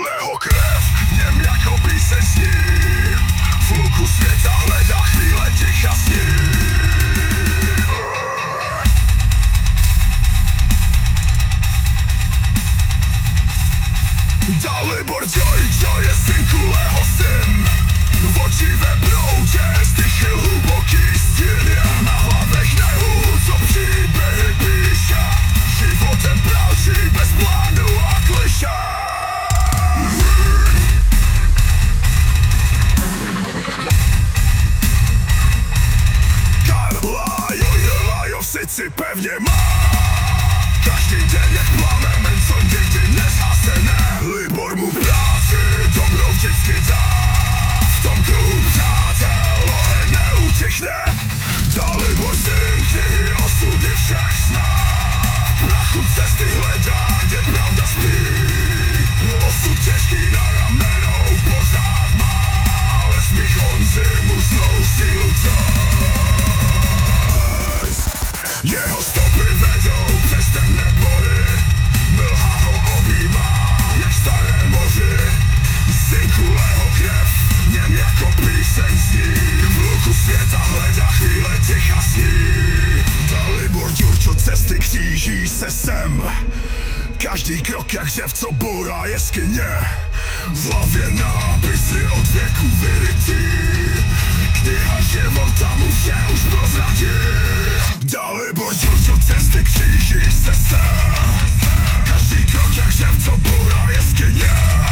kulého krev, v něm jakoby se sní. V luku světa hledá chvíle ticha sní. Dalibor Joy je syn kulého syn. V oči ve broudě zdychyl hluboký stín. Na hlavech nehu, co příběhy píše, životem praží bez plánu a klišé. Lajovsici pevně má. Každý den jak plamen, co nikdy nezhasené. Libor mu práci dobrou vždycky dá. V tom kruhu přátel oheň neutichne. Dalibor syn knihy osudy všech zná. V prachu cesty hledá, kde pravda spí. Osud těžký na ramenou pořád má, ale smích Honzy mu znovu sílu jeho stopy vedou přes temné bory. Mlha ho objímá jak staré moři. Syn kulého krev, v něm jako píseň zní. V luku světa hledá chvíle ticha sní. Dalibor Ďurčo cesty kříží se sem. Každý krok jak řev, co bourá jeskyně. V hlavě nápisy od věku vyrytý. Kniha života mu vše už prozradí. Dalibor Ďurčo cesty kříží se sem. Každý krok jak řev, co bourá jeskyně.